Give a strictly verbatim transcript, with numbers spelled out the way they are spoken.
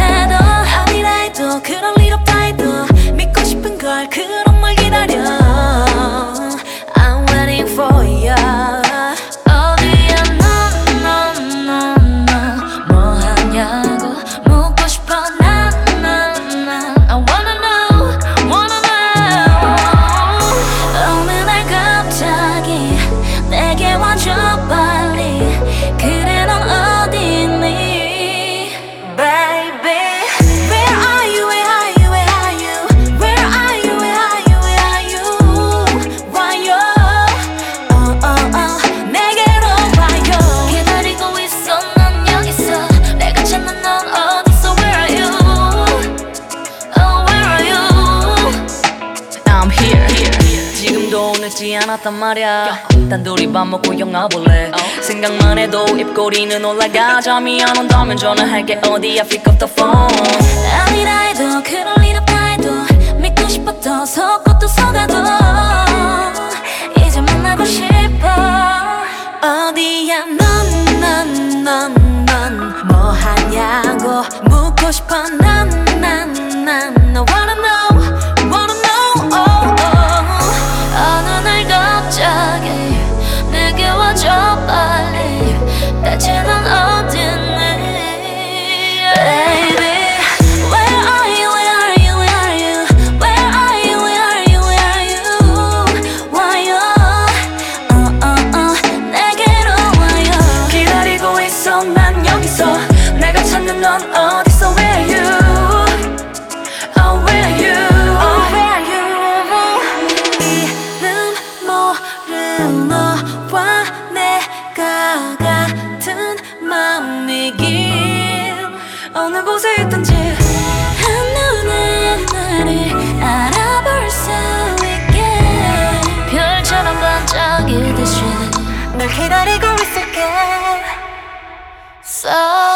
해도 아니라 해도 그런 일 없다 해도 믿고 싶은 걸 그런 말 기다려. I'm waiting for you. 어디야 넌 넌 넌 넌 뭐 하냐고 묻고 싶어 난 난 난 I wanna know wanna know. 어느 날 갑자기 내게 와줘 빨리. 그래 넌 어디 있니 baby. Where are you where are you where are you where are you where are you where are you 와요 oh oh oh 내게로 와요. 기다리고 있어 난 여기서 내가 찾는 넌 어딨어 where are you oh where are you. I'm here, here. 지금도 늦지 않았단 말야. 단둘이 밥 먹고 영화 볼래. 생각만 해도 입꼬리는 올라가. 잠이 안 온다면 전화할게. 어디야 pick up the phone. 아니라 해도 그럴 일 없다 해도 믿고 싶었던 속고 또 속아도 이제 만나고 싶어. 어디야 넌 넌 넌 넌 뭐 하냐고 묻고 싶어 난 난 난 I wanna know wanna know oh, oh. 어느 날 갑자기 내게 와줘 빨리. 대체 넌 어딨니 baby. Where are you where are you where are you where are you where are you where are you 와요 oh oh oh 내게로 와요. 기다리고 있어 난 여기서 내가 찾는 넌 어딨어 where are you oh where are you oh where are you. 이름 모르는 너와 내가 같은 맘이길 어느 곳에 있든지 한눈에 나를 알아볼 수 있게 별처럼 반짝이듯이 널 기다리고 있을게. So